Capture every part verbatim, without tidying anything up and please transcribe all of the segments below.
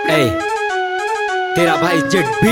ए, तेरा भाई जेट भी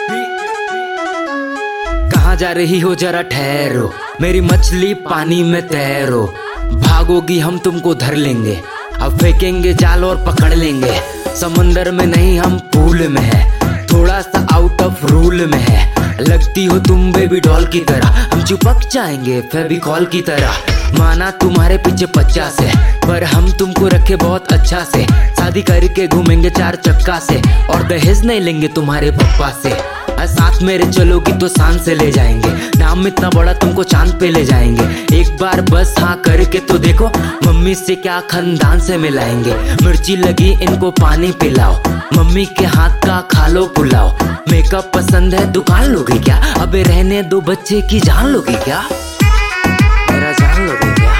कहाँ जा रही हो जरा ठहरो, मेरी मछली पानी में तैरो। भागोगी हम तुमको धर लेंगे, अब फेंकेंगे जाल और पकड़ लेंगे। समंदर में नहीं हम पूल में है, थोड़ा सा आउट ऑफ रूल में है। लगती हो तुम बेबी डॉल की तरह, हम चिपक जाएंगे फेविकॉल की तरह। माना तुम्हारे पीछे पचास है, पर हम तुमको रखे बहुत अच्छा से। शादी करके घूमेंगे चार चक्का से, और दहेज नहीं लेंगे तुम्हारे पप्पा से। साथ मेरे चलोगी तो शान से ले जाएंगे, नाम इतना बड़ा तुमको चांद पे ले जाएंगे। एक बार बस हाँ करके तो देखो, मम्मी से क्या खानदान से मिलाएंगे। मिर्ची लगी इनको पानी पिलाओ, मम्मी के हाथ का खा लो पुलाओ। मेकअप पसंद है दुकान लोगे क्या, अबे रहने दो बच्चे की जान लोगे क्या, मेरा जान लोगे क्या।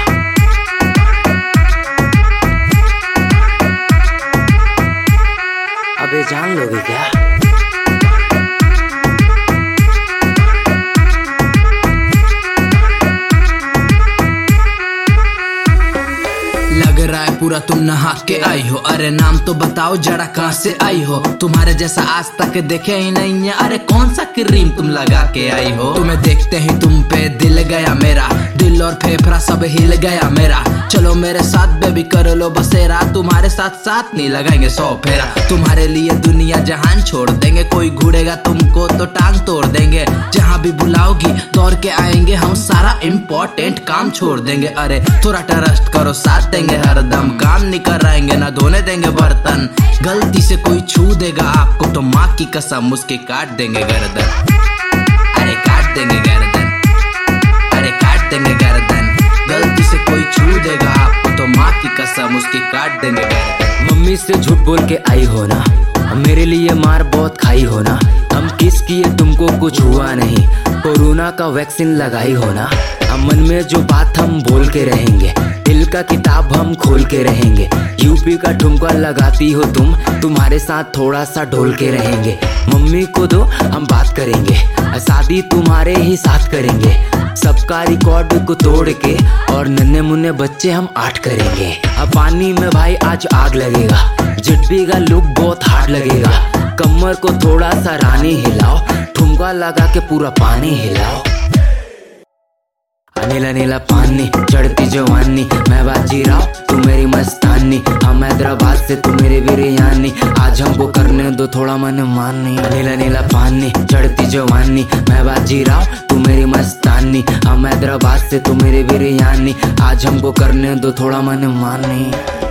अबे जान लोगे क्या। लग रहा है पूरा तुम नहा के आई हो, अरे नाम तो बताओ जरा कहाँ से आई हो। तुम्हारे जैसा आज तक देखे ही नहीं है, अरे कौन सा क्रीम तुम लगा के आई हो। तुम्हें देखते ही तुम पे दिल गया मेरा, दिल और फेफड़ा सब हिल गया मेरा। चलो मेरे साथ बेबी कर लो बसेरा, तुम्हारे साथ साथ नहीं लगाएंगे सौ फेरा। तुम्हारे लिए दुनिया जहान छोड़ देंगे, कोई घूरेगा तुमको तो टांग तोड़ देंगे। जहाँ भी बुलाओगी दौड़ के आएंगे हम, सारा इम्पोर्टेंट काम छोड़ देंगे। अरे थोड़ा ट्रस्ट करो साथ देंगे हरदम, काम नहीं कराएंगे ना धोने देंगे बर्तन। गलती से कोई छू देगा आपको तो माँ की कसम उसके काट देंगे गर्दन। अरे काट देंगे गर्दन, अरे काट देंगे गर्दन। गलती से कोई छू देगा आपको तो माँ की कसम उसकी काट देंगे गर्दन। मम्मी से झूठ बोल के आई हो ना, मेरे लिए मार बहुत खाई हो ना। हम किस किए तुमको कुछ हुआ नहीं, कोरोना का वैक्सीन लगाई हो ना। हम मन में जो बात हम बोल के रहेंगे, दिल का किताब हम खोल के रहेंगे। यूपी का ठुमका लगाती हो तुम, तुम्हारे साथ थोड़ा सा ढोल के रहेंगे। मम्मी को दो हम बात करेंगे, शादी तुम्हारे ही साथ करेंगे। सबका रिकॉर्ड को तोड़ के, और नन्हे मुन्ने बच्चे हम आठ करेंगे। अब पानी में भाई आज आग लगेगा, जिट्टी का लुक बहुत हार्ड लगेगा। कमर को थोड़ा सा रानी हिलाओ, ठुमका लगा के पूरा पानी हिलाओ। नीला नीला पानी चढ़ती जवानी, मैं बाजी राव तू मेरी मस्तानी। हम हैदराबाद से तू मेरी बिरयानी, आज हमको करने दो थोड़ा मन मानी। नीला नीला पानी चढ़ती जवानी, मैं बाजी राव तू मेरी मस्तानी। हम हैदराबाद से तू मेरी बिरयानी, आज हमको करने दो थोड़ा मन मानी।